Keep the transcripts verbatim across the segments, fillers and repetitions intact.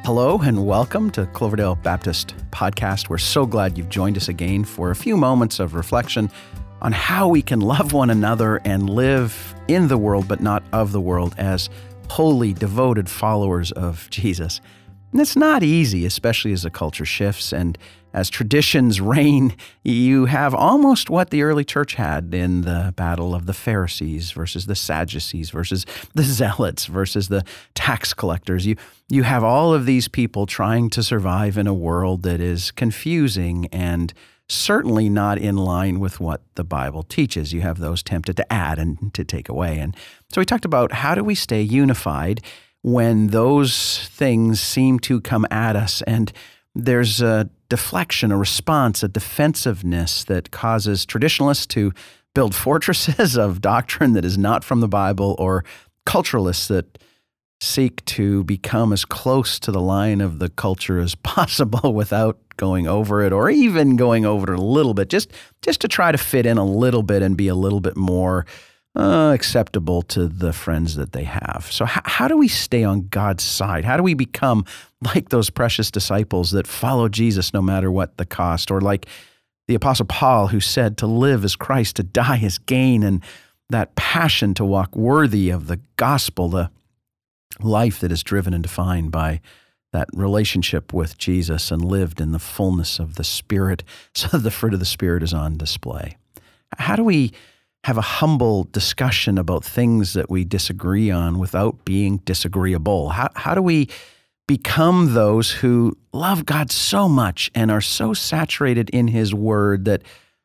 Hello and welcome to Cloverdale Baptist Podcast. We're so glad you've joined us again for a few moments of reflection on how we can love one another and live in the world but not of the world as holy, devoted followers of Jesus. And it's not easy, especially as the culture shifts and as traditions reign. You have almost what the early church had in the battle of the Pharisees versus the Sadducees versus the Zealots versus the tax collectors. You you have all of these people trying to survive in a world that is confusing and certainly not in line with what the Bible teaches. You have those tempted to add and to take away. And so we talked about how do we stay unified when those things seem to come at us and there's a deflection, a response, a defensiveness that causes traditionalists to build fortresses of doctrine that is not from the Bible, or culturalists that seek to become as close to the line of the culture as possible without going over it, or even going over it a little bit, just, just to try to fit in a little bit and be a little bit more Uh, acceptable to the friends that they have. So h- how do we stay on God's side? How do we become like those precious disciples that follow Jesus no matter what the cost? Or like the Apostle Paul, who said to live is Christ, to die is gain, and that passion to walk worthy of the gospel, the life that is driven and defined by that relationship with Jesus and lived in the fullness of the Spirit, so that the fruit of the Spirit is on display. How do we have a humble discussion about things that we disagree on without being disagreeable? How, how do we become those who love God so much and are so saturated in His Word that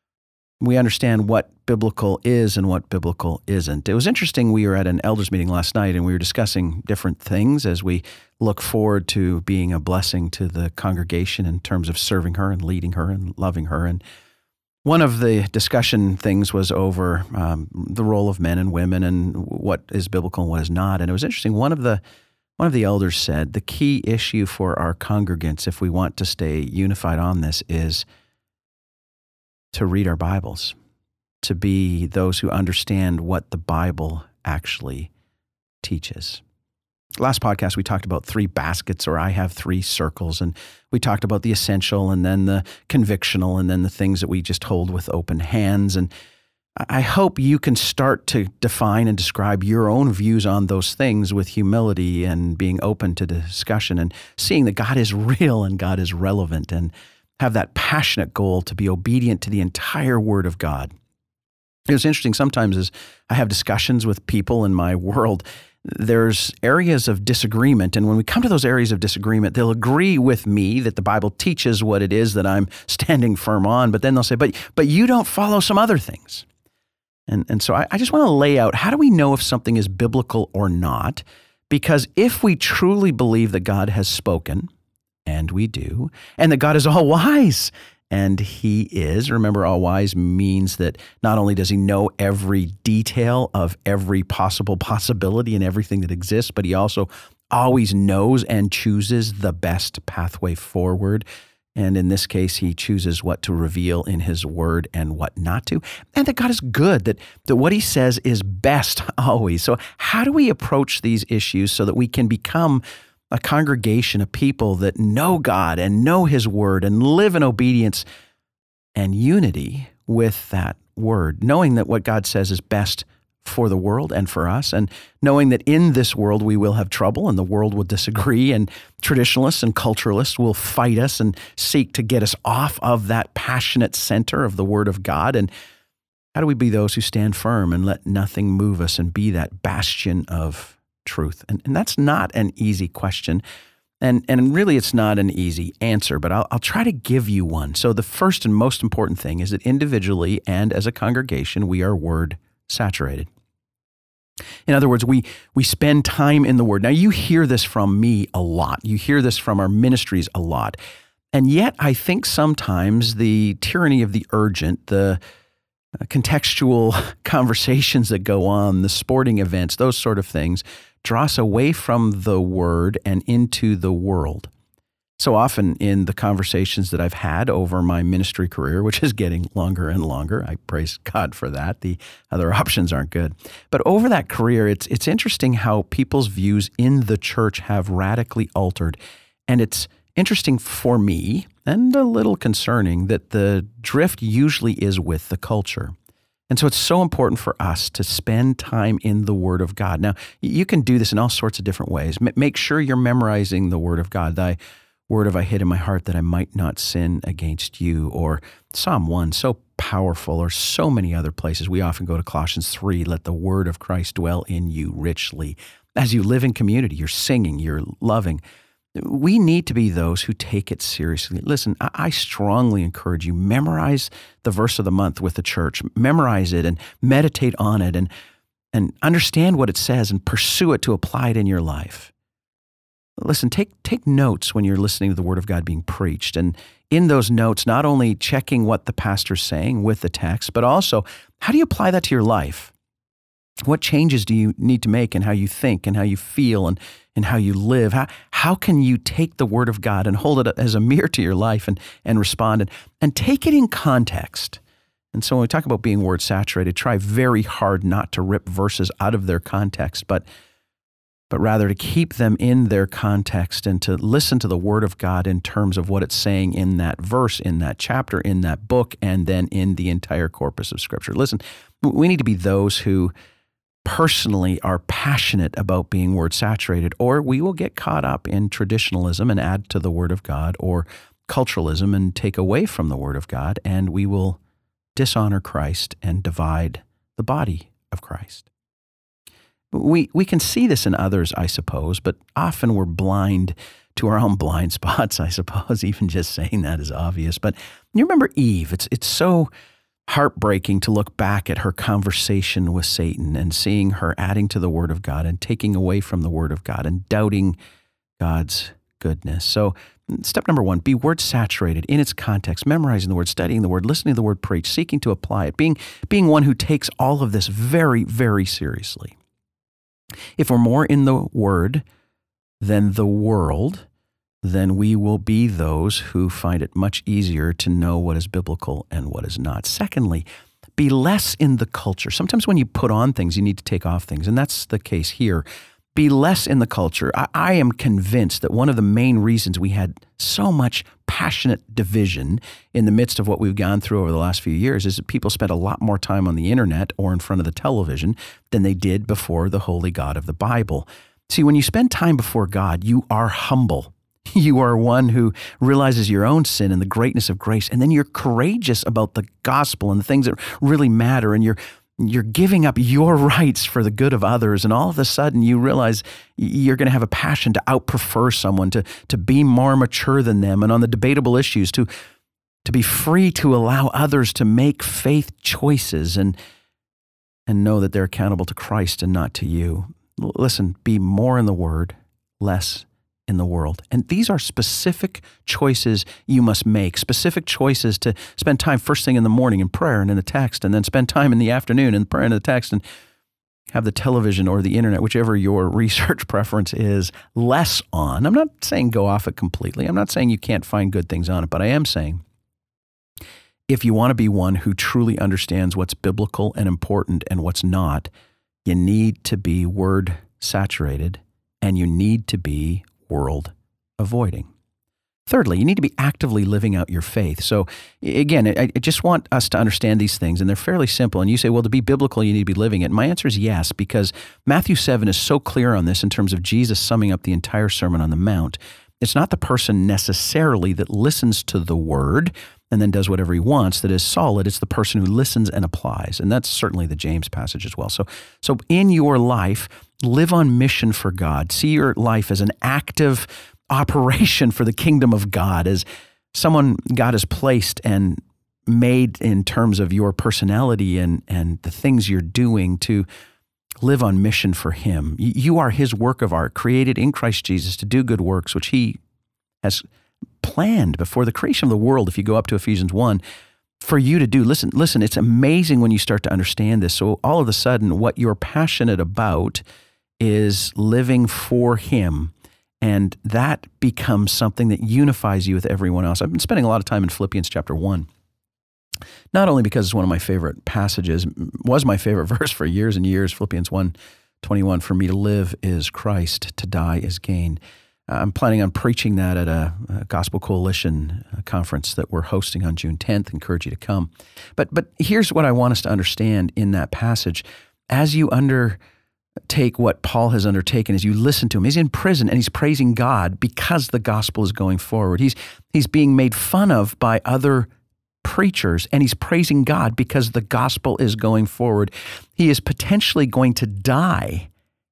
we understand what biblical is and what biblical isn't? It was interesting. We were at an elders meeting last night and we were discussing different things as we look forward to being a blessing to the congregation in terms of serving her and leading her and loving her. And one of the discussion things was over um, the role of men and women and what is biblical and what is not. And it was interesting. One of the one of the elders said the key issue for our congregants, if we want to stay unified on this, is to read our Bibles, to be those who understand what the Bible actually teaches. Last podcast, we talked about three baskets, or I have three circles, and we talked about the essential and then the convictional and then the things that we just hold with open hands. And I hope you can start to define and describe your own views on those things with humility and being open to discussion and seeing that God is real and God is relevant, and have that passionate goal to be obedient to the entire Word of God. It was interesting sometimes as I have discussions with people in my world, there's areas of disagreement, and when we come to those areas of disagreement, they'll agree with me that the Bible teaches what it is that I'm standing firm on, but then they'll say, but but you don't follow some other things. And, and so I, I just want to lay out, how do we know if something is biblical or not? Because if we truly believe that God has spoken, and we do, and that God is all wise, and He is. Remember, all wise means that not only does He know every detail of every possible possibility and everything that exists, but He also always knows and chooses the best pathway forward. And in this case, He chooses what to reveal in His Word and what not to. And that God is good, that, that what He says is best always. So how do we approach these issues so that we can become a congregation of people that know God and know His Word and live in obedience and unity with that Word, knowing that what God says is best for the world and for us, and knowing that in this world we will have trouble and the world will disagree, and traditionalists and culturalists will fight us and seek to get us off of that passionate center of the Word of God. And how do we be those who stand firm and let nothing move us and be that bastion of truth? And, and that's not an easy question. And and really, it's not an easy answer, but I'll, I'll try to give you one. So the first and most important thing is that individually and as a congregation, we are Word saturated. In other words, we we spend time in the Word. Now, you hear this from me a lot. You hear this from our ministries a lot. And yet, I think sometimes the tyranny of the urgent, the contextual conversations that go on, the sporting events, those sort of things, draw us away from the Word and into the world. So often in the conversations that I've had over my ministry career, which is getting longer and longer, I praise God for that. The other options aren't good. But over that career, it's it's interesting how people's views in the church have radically altered. And it's interesting for me, and a little concerning, that the drift usually is with the culture. And so it's so important for us to spend time in the Word of God. Now, you can do this in all sorts of different ways. M- make sure you're memorizing the Word of God. Thy word have I hid in my heart that I might not sin against you. Or Psalm one, so powerful, or so many other places. We often go to Colossians three, let the word of Christ dwell in you richly. As you live in community, you're singing, you're loving. We need to be those who take it seriously. Listen, I strongly encourage you, memorize the verse of the month with the church. Memorize it and meditate on it and, and understand what it says and pursue it to apply it in your life. Listen, take, take notes when you're listening to the Word of God being preached. And in those notes, not only checking what the pastor's saying with the text, but also how do you apply that to your life? What changes do you need to make in how you think and how you feel and, and how you live? How, how can you take the Word of God and hold it as a mirror to your life and, and respond and, and take it in context? And so when we talk about being word saturated, try very hard not to rip verses out of their context, but, but rather to keep them in their context and to listen to the Word of God in terms of what it's saying in that verse, in that chapter, in that book, and then in the entire corpus of Scripture. Listen, we need to be those who personally are passionate about being word saturated, or we will get caught up in traditionalism and add to the Word of God, or culturalism and take away from the Word of God, and we will dishonor Christ and divide the body of Christ. We we can see this in others, I suppose, but often we're blind to our own blind spots, I suppose. Even just saying that is obvious. But you remember Eve. It's it's so heartbreaking to look back at her conversation with Satan and seeing her adding to the Word of God and taking away from the Word of God and doubting God's goodness. So step number one, be word saturated in its context, memorizing the Word, studying the Word, listening to the Word preached, seeking to apply it, being, being one who takes all of this very, very seriously. If we're more in the Word than the world, then we will be those who find it much easier to know what is biblical and what is not. Secondly, be less in the culture. Sometimes when you put on things, you need to take off things, and that's the case here. Be less in the culture. I, I am convinced that one of the main reasons we had so much passionate division in the midst of what we've gone through over the last few years is that people spent a lot more time on the internet or in front of the television than they did before the holy God of the Bible. See, when you spend time before God, you are humble. You are one who realizes your own sin and the greatness of grace, and then you're courageous about the gospel and the things that really matter, and you're you're giving up your rights for the good of others, and all of a sudden you realize you're going to have a passion to outprefer someone, to to be more mature than them, and on the debatable issues, to to be free to allow others to make faith choices and and know that they're accountable to Christ and not to you. Listen, be more in the Word, less in the world. And these are specific choices you must make, specific choices to spend time first thing in the morning in prayer and in the text, and then spend time in the afternoon in prayer and the text, and have the television or the internet, whichever your research preference is, less on. I'm not saying go off it completely. I'm not saying you can't find good things on it, but I am saying if you want to be one who truly understands what's biblical and important and what's not, you need to be word saturated and you need to be world avoiding. Thirdly, you need to be actively living out your faith. So again, I, I just want us to understand these things, and they're fairly simple. And you say, well, to be biblical, you need to be living it. And my answer is yes, because Matthew seven is so clear on this in terms of Jesus summing up the entire Sermon on the Mount. It's not the person necessarily that listens to the word and then does whatever he wants that is solid. It's the person who listens and applies. And that's certainly the James passage as well. So, so in your life, live on mission for God. See your life as an active operation for the kingdom of God, as someone God has placed and made in terms of your personality and, and the things you're doing to live on mission for Him. You are His work of art, created in Christ Jesus to do good works, which He has planned before the creation of the world, if you go up to Ephesians one, for you to do. Listen, listen, it's amazing when you start to understand this. So all of a sudden, what you're passionate about is living for Him, and that becomes something that unifies you with everyone else. I've been spending a lot of time in Philippians chapter one, not only because it's one of my favorite passages, was my favorite verse for years and years, Philippians one twenty-one, for me to live is Christ, to die is gain. I'm planning on preaching that at a, a Gospel Coalition conference that we're hosting on June tenth. Encourage you to come. But but here's what I want us to understand in that passage. As you undertake what Paul has undertaken, as you listen to him, he's in prison and he's praising God because the gospel is going forward. He's he's being made fun of by other preachers, and he's praising God because the gospel is going forward. He is potentially going to die,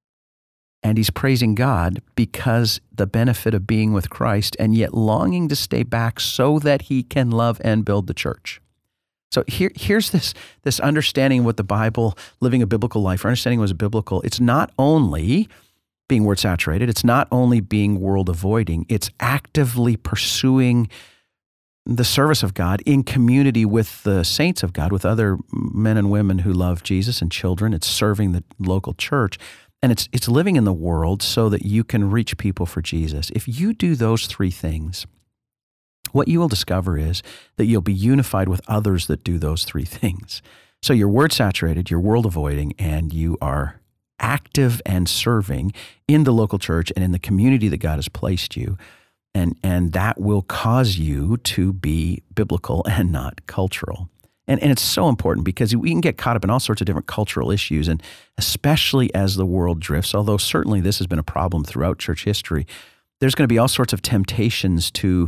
and he's praising God because the benefit of being with Christ and yet longing to stay back so that he can love and build the church. So here, here's this, this understanding of what the Bible, living a biblical life, or understanding what is biblical. It's not only being word saturated, it's not only being world avoiding, it's actively pursuing the service of God in community with the saints of God, with other men and women who love Jesus and children. It's serving the local church. And it's it's living in the world so that you can reach people for Jesus. If you do those three things, what you will discover is that you'll be unified with others that do those three things. So you're word saturated, you're world avoiding, and you are active and serving in the local church and in the community that God has placed you. And, and that will cause you to be biblical and not cultural. And, and it's so important because we can get caught up in all sorts of different cultural issues, and especially as the world drifts, although certainly this has been a problem throughout church history, there's going to be all sorts of temptations to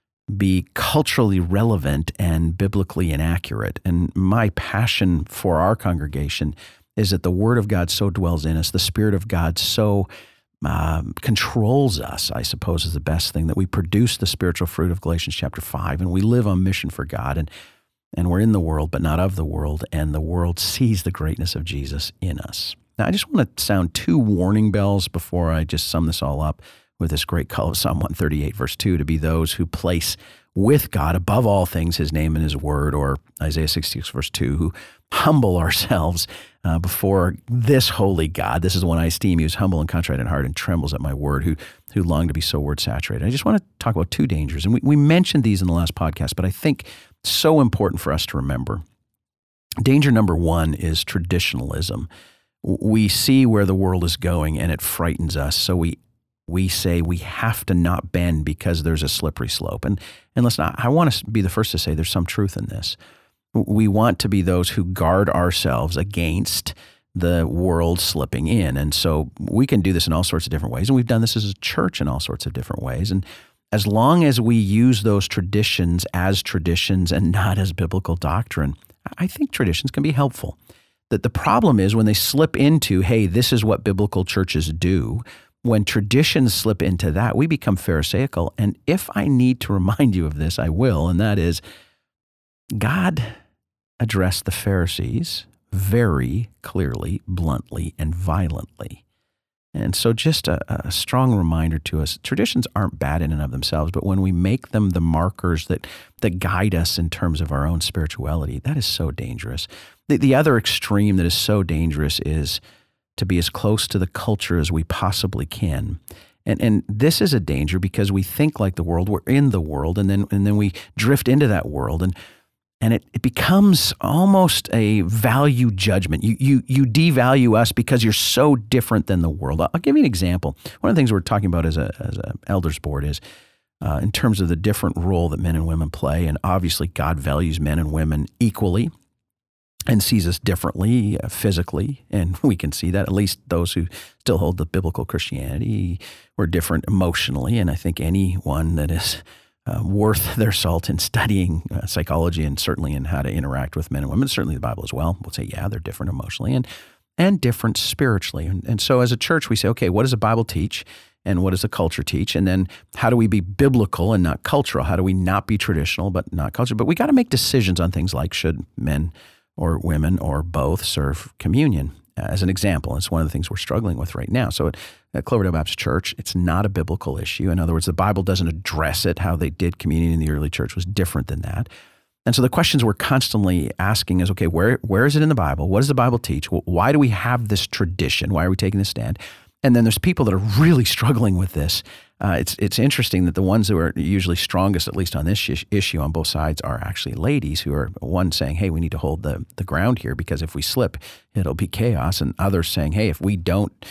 be culturally relevant and biblically inaccurate. And my passion for our congregation is that the Word of God so dwells in us, the Spirit of God so uh, controls us, I suppose is the best thing, that we produce the spiritual fruit of Galatians chapter five, and we live on mission for God. And And we're in the world, but not of the world, and the world sees the greatness of Jesus in us. Now, I just want to sound two warning bells before I just sum this all up with this great call of Psalm one thirty-eight, verse two, to be those who place with God above all things his name and his word, or Isaiah sixty-six, verse two, who humble ourselves uh, before this holy God. This is the one I esteem, who is humble and contrite in heart and trembles at my word, who who long to be so word saturated. I just want to talk about two dangers, and we, we mentioned these in the last podcast, but I think so important for us to remember. Danger number one is traditionalism. We see where the world is going and it frightens us. So we we say we have to not bend because there's a slippery slope. And and listen, I want to be the first to say there's some truth in this. We want to be those who guard ourselves against the world slipping in. And so we can do this in all sorts of different ways. And we've done this as a church in all sorts of different ways. And as long as we use those traditions as traditions and not as biblical doctrine, I think traditions can be helpful. That the problem is when they slip into, hey, this is what biblical churches do. When traditions slip into that, we become Pharisaical. And if I need to remind you of this, I will, and that is God addressed the Pharisees very clearly, bluntly, and violently. And so just a, a strong reminder to us, traditions aren't bad in and of themselves, but when we make them the markers that that guide us in terms of our own spirituality, that is so dangerous. The, the other extreme that is so dangerous is to be as close to the culture as we possibly can. And and this is a danger because we think like the world, we're in the world, and then and then we drift into that world, and and it, it becomes almost a value judgment. You you you devalue us because you're so different than the world. I'll, I'll give you an example. One of the things we're talking about as a as a elders board is uh, in terms of the different role that men and women play, and obviously God values men and women equally and sees us differently uh, physically, and we can see that, at least those who still hold the biblical Christianity. We're different emotionally, and I think anyone that is uh, worth their salt in studying uh, psychology and certainly in how to interact with men and women, certainly the Bible as well, will say, yeah, they're different emotionally and and different spiritually. And, and so as a church, we say, okay, what does the Bible teach? And what does the culture teach? And then how do we be biblical and not cultural? How do we not be traditional but not cultural? But we got to make decisions on things like should men or women or both serve communion, as an example. It's one of the things we're struggling with right now. So at, at Cloverdale Baptist Church, it's not a biblical issue. In other words, the Bible doesn't address it. How they did communion in the early church was different than that. And so the questions we're constantly asking is, okay, where where is it in the Bible? What does the Bible teach? Why do we have this tradition? Why are we taking this stand? And then there's people that are really struggling with this. Uh, it's it's interesting that the ones who are usually strongest, at least on this sh- issue on both sides, are actually ladies who are, one saying, hey, we need to hold the, the ground here because if we slip, it'll be chaos. And others saying, hey, if we don't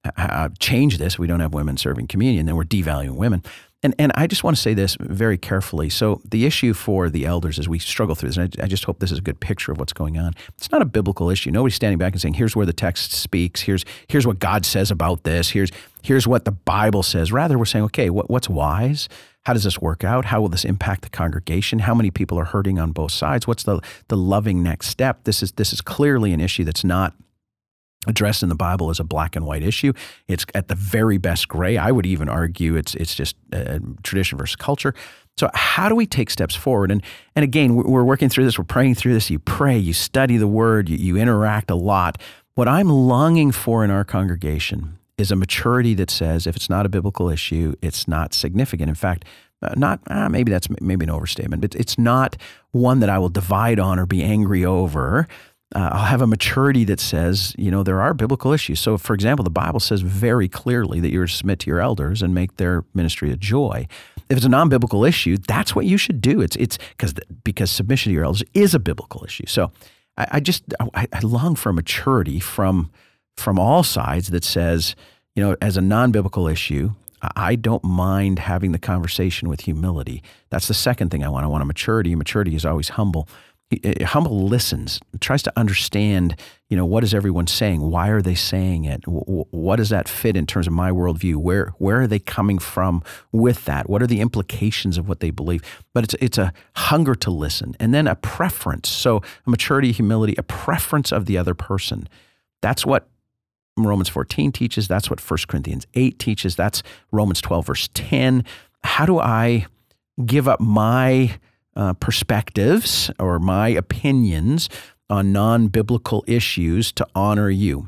uh, change this, we don't have women serving communion, then we're devaluing women. And and I just want to say this very carefully. So the issue for the elders as we struggle through this, and I, I just hope this is a good picture of what's going on. It's not a biblical issue. Nobody's standing back and saying, here's where the text speaks. Here's here's what God says about this. Here's here's what the Bible says. Rather, we're saying, okay, what, what's wise? How does this work out? How will this impact the congregation? How many people are hurting on both sides? What's the the loving next step? This is this is clearly an issue that's not addressed in the Bible as a black and white issue. It's at the very best gray. I would even argue it's it's just uh, tradition versus culture. So how do we take steps forward? And and again, we're working through this. We're praying through this. You pray, you study the Word, you, you interact a lot. What I'm longing for in our congregation is a maturity that says if it's not a biblical issue, it's not significant. In fact, uh, not uh, maybe that's maybe an overstatement, but it's not one that I will divide on or be angry over. Uh, I'll have a maturity that says, you know, there are biblical issues. So, for example, the Bible says very clearly that you're to submit to your elders and make their ministry a joy. If it's a non-biblical issue, that's what you should do. It's it's because because submission to your elders is a biblical issue. So, I, I just I, I long for maturity from from all sides that says, you know, as a non-biblical issue, I don't mind having the conversation with humility. That's the second thing I want. I want a maturity. Maturity is always humble. Humble listens, tries to understand, you know, what is everyone saying? Why are they saying it? What does that fit in terms of my worldview? Where where are they coming from with that? What are the implications of what they believe? But it's it's a hunger to listen, and then a preference. So a maturity, humility, a preference of the other person. That's what Romans fourteen teaches. That's what First Corinthians eight teaches. That's Romans twelve, verse ten. How do I give up my Uh, perspectives or my opinions on non-biblical issues to honor you?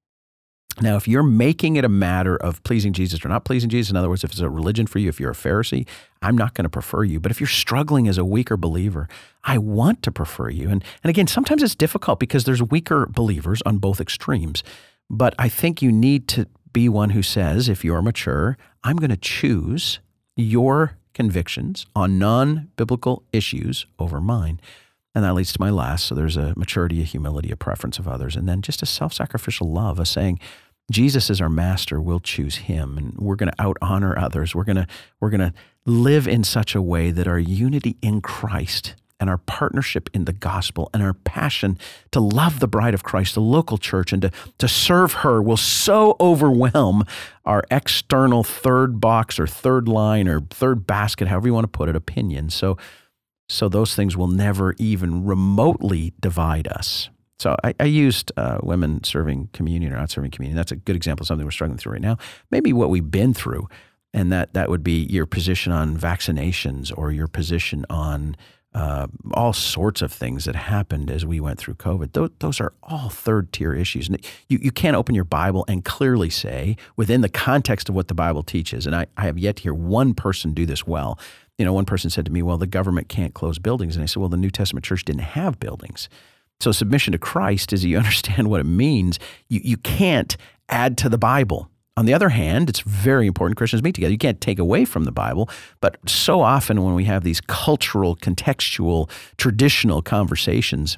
Now, if you're making it a matter of pleasing Jesus or not pleasing Jesus, in other words, if it's a religion for you, if you're a Pharisee, I'm not going to prefer you. But if you're struggling as a weaker believer, I want to prefer you. And, and again, sometimes it's difficult because there's weaker believers on both extremes. But I think you need to be one who says, if you're mature, I'm going to choose your convictions on non-biblical issues over mine. And that leads to my last. So there's a maturity, a humility, a preference of others, and then just a self-sacrificial love, a saying, Jesus is our master, we'll choose him, and we're going to out-honor others. We're going to we're going to live in such a way that our unity in Christ and our partnership in the gospel and our passion to love the bride of Christ, the local church, and to, to serve her will so overwhelm our external third box or third line or third basket, however you want to put it, opinion. So, so those things will never even remotely divide us. So I, I used uh, women serving communion or not serving communion. That's a good example of something we're struggling through right now. Maybe what we've been through, and that, that would be your position on vaccinations or your position on Uh, all sorts of things that happened as we went through COVID. Those, those are all third-tier issues. And you, you can't open your Bible and clearly say, within the context of what the Bible teaches, and I, I have yet to hear one person do this well. You know, one person said to me, well, the government can't close buildings. And I said, well, the New Testament church didn't have buildings. So submission to Christ, as you understand what it means, you, you can't add to the Bible. On the other hand, it's very important Christians meet together. You can't take away from the Bible, but so often when we have these cultural, contextual, traditional conversations,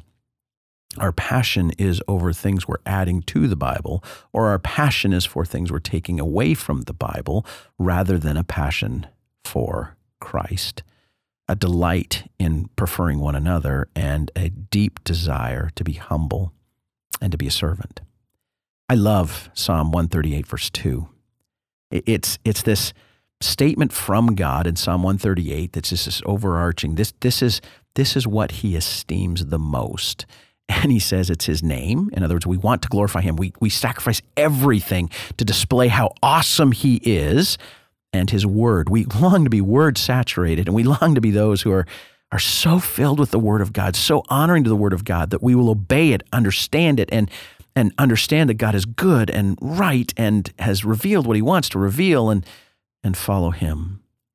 our passion is over things we're adding to the Bible, or our passion is for things we're taking away from the Bible, rather than a passion for Christ, a delight in preferring one another, and a deep desire to be humble and to be a servant. I love Psalm one thirty-eight, verse two. It's it's this statement from God in Psalm one thirty-eight that's just this overarching. This this is this is what he esteems the most. And he says it's his name. In other words, we want to glorify him. We we sacrifice everything to display how awesome he is and his word. We long to be word saturated, and we long to be those who are are so filled with the word of God, so honoring to the word of God that we will obey it, understand it, and and understand that God is good and right and has revealed what he wants to reveal, and and follow him.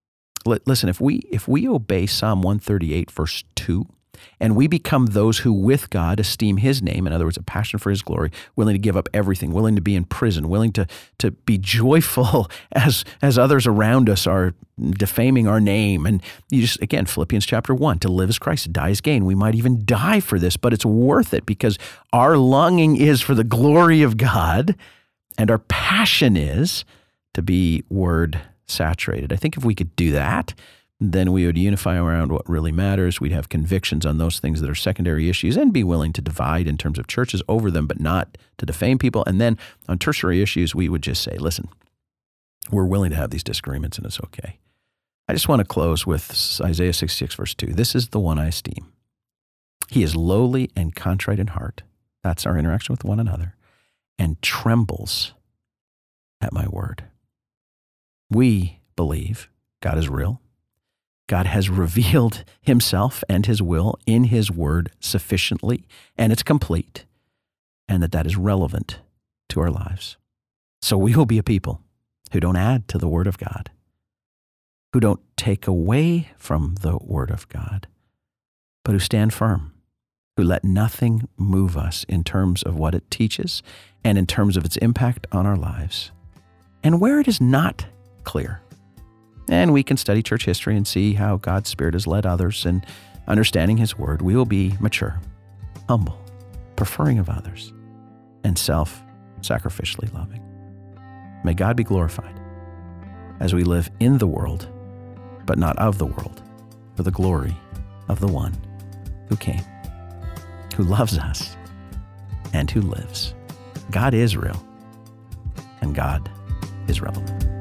L- listen, if we if we obey Psalm one thirty-eight, verse two, and we become those who with God esteem his name, in other words, a passion for his glory, willing to give up everything, willing to be in prison, willing to, to be joyful as, as others around us are defaming our name. And you just, again, Philippians chapter one, to live as Christ, to die as gain. We might even die for this, but it's worth it because our longing is for the glory of God. And our passion is to be word saturated. I think if we could do that, then we would unify around what really matters. We'd have convictions on those things that are secondary issues and be willing to divide in terms of churches over them, but not to defame people. And then on tertiary issues, we would just say, listen, we're willing to have these disagreements and it's okay. I just want to close with Isaiah sixty-six, verse two. This is the one I esteem. He is lowly and contrite in heart. That's our interaction with one another. And trembles at my word. We believe God is real. God has revealed himself and his will in his word sufficiently, and it's complete, and that that is relevant to our lives. So we will be a people who don't add to the word of God, who don't take away from the word of God, but who stand firm, who let nothing move us in terms of what it teaches and in terms of its impact on our lives. And where it is not clear, and we can study church history and see how God's Spirit has led others in understanding his word, we will be mature, humble, preferring of others, and self-sacrificially loving. May God be glorified as we live in the world, but not of the world, for the glory of the one who came, who loves us, and who lives. God is real, and God is relevant.